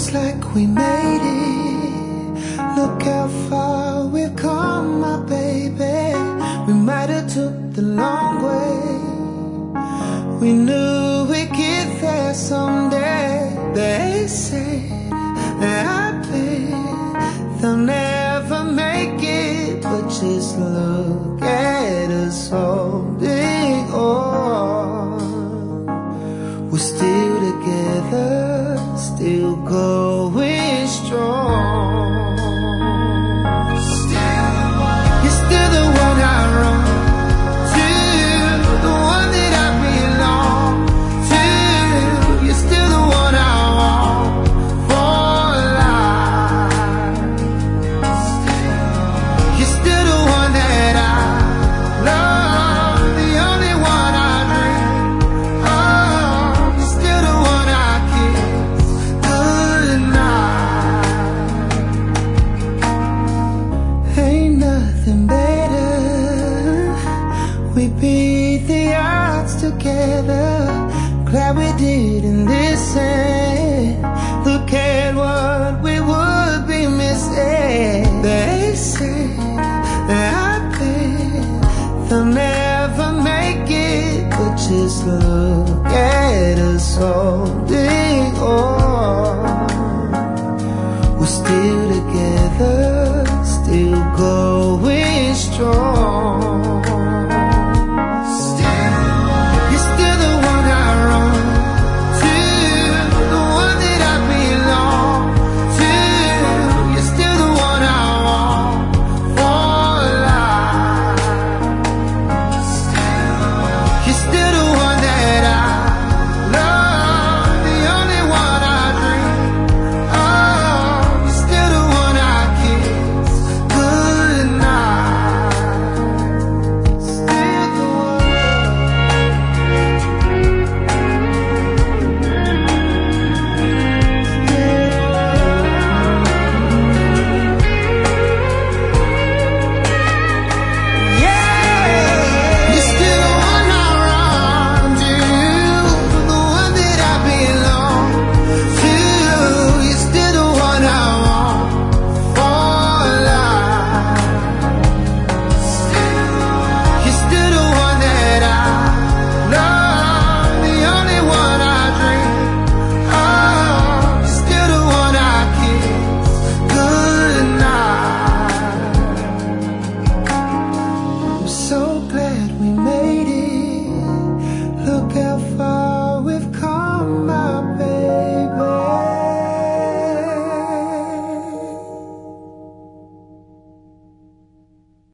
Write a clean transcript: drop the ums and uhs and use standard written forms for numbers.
Looks like we made it. Look how far we've come, my baby. We might have took the long way. We knew we'd get there someday. They said that I bet they'll never make it, but just look at us holding on. We're still together, still going strong. You're still the one I run to, the one that I belong to. You're still the one I want for life. You're still the one that I love, the only one I dream. Oh, you're still the one I kiss goodnight. Ain't nothing better. We beat the odds together. Glad we didn't listen. Look at what we would be missing. They said that I bet they'll never make it, but just look at us holding on. We're still together, still going strong.